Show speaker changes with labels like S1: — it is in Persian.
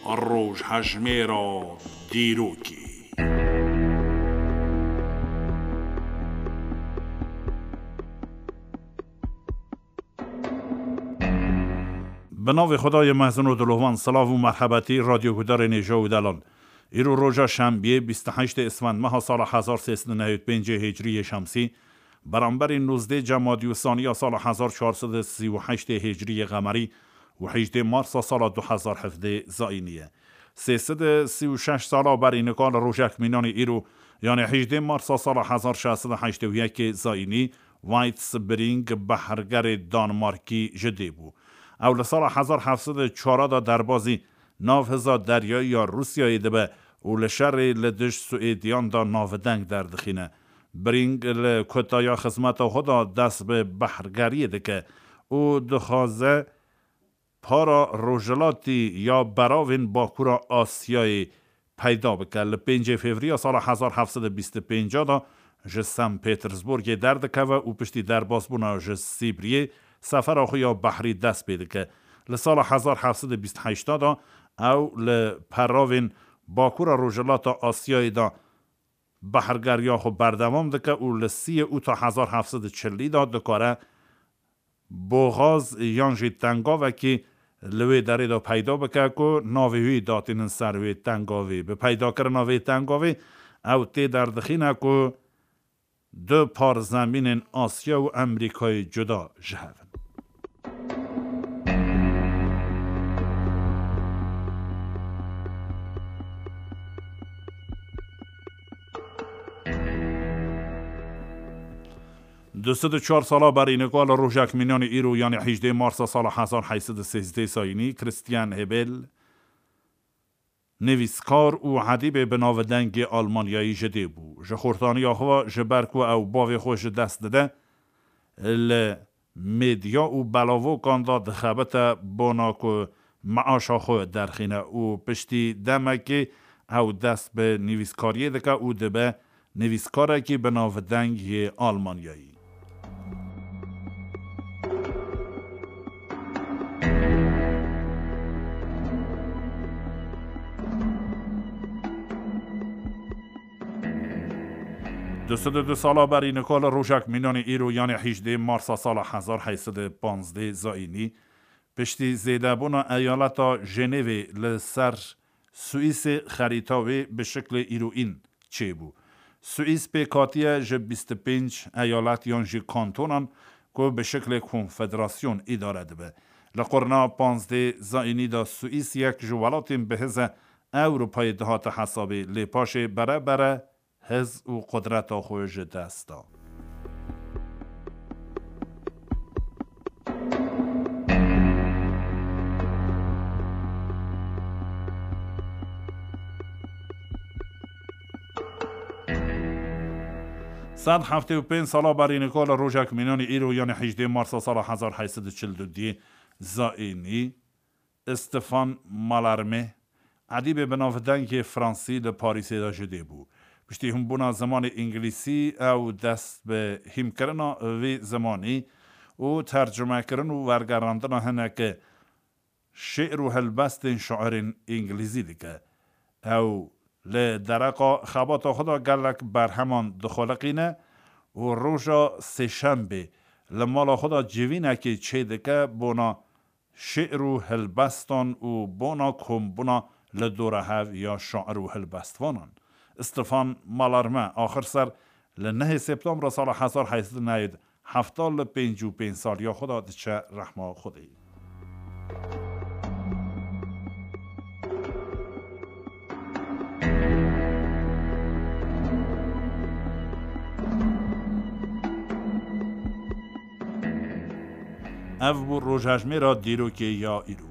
S1: روش هجمه را دیروکی. به نام خدای محزون و دلوان، سلام و مرحبتی رادیو گودار نیجا و دلال. ایرو روژا شنبه 28 اسفند ماه سال 1395 هجری شمسی برابر 19 جمادی الثانی سال 1438 هجری قمری و 18 مارس سال 2017 زاینیه. 336 سال بر اینکال روژک مینان ایرو یعنی 18 مارس سال 1681 زاینی وایت سپرینگ بحرگر دانمارکی جدی بود. اول سال 1704 در بازی ناوهزا دریایی یا روسیایی دبه و لشر لدش سوئدیان دا ناودنگ در دخینه. برینگ لکتایا خدمت خدا دست به بحرگری دکه او دخوازه پارا روژلاتی یا براوین باکورا آسیایی پیدا بکه. ل 5 فوریه سال 1725 دا جسم پیترزبورگ دردکه و پشتی در بازبونا جسیبریه سفر آخو یا بحری دست پیده که لسال 1728 دا او لپراوین باکورا روژلات آسیایی دا بحرگریا خو بردوام دکه او لسی او تا 1740 دا دکاره بوغاز یانجی تنگاوه که لوی داره دا پیدا بکه که ناویوی داتین سروی تنگاوی به پیدا کر ناوی تنگاوی او تی در دخینه که دو پار زمین آسیا و امریکای جدا جهون. دوست 4 ساله بر اینکال روژک مینان ایرو یعنی 18 مارس سال 1813 ساینی کریستیان هبل نویسکار و حدیب به ناودنگ آلمانیایی جدی بود. جخورتانی آخوا جبرکو او باوی خوش دست داده المدیا و بلاوو کاندا دخبت باناکو معاش آخوا درخینه و پشتی دمکی او دست به نویسکاریه دکه او دبه نویسکاره که به ناودنگ آلمانیایی. دو ساله بر اینکال روژک مینان ایرو یعنی 18 مارس سال 1815 زاینی پشتی زیده بونا ایالتا ژنو لسر سوئیس خریتاوی به شکل ایروین چه بو. سوئیس به کاتیه ج 25 ایالت یانجی کانتونان که به شکل کنفدراسیون اداره دبه. لقرنا 15 زاینی دا سوئیس یک جوالاتین به هزه اروپای دهات حسابی لپاش بره هز و قدرت خوش دستا. صد 75 ساله بر اینکال روژک مینان ایرو یعنی 18 مارس سال 1842 زاینی استفان مالارمه ادیب به ناودنگ فرانسی در پاریس دا جدی بود. پشتی هم بونا زمان انگلیسی او دست به هم کرنا وی زمانی و ترجمه کرن و ورگراندن هنه که شعر و هلبست شعر انگلیزی دیگه او لدرقا خبات خدا گلک بر همان دخلقینه و روژا سشنبه لمالا خدا جوینه که چه دیگه بونا شعر و هلبستان و بونا کم بونا لدوره هف یا شعر و هلبستوانان. استفان مالارمه آخر سر لنه سپتامبر سال 1875 سال یا خدا دچه رحمه خودی. او بو روژهجمه را دیروکی یا ایرو.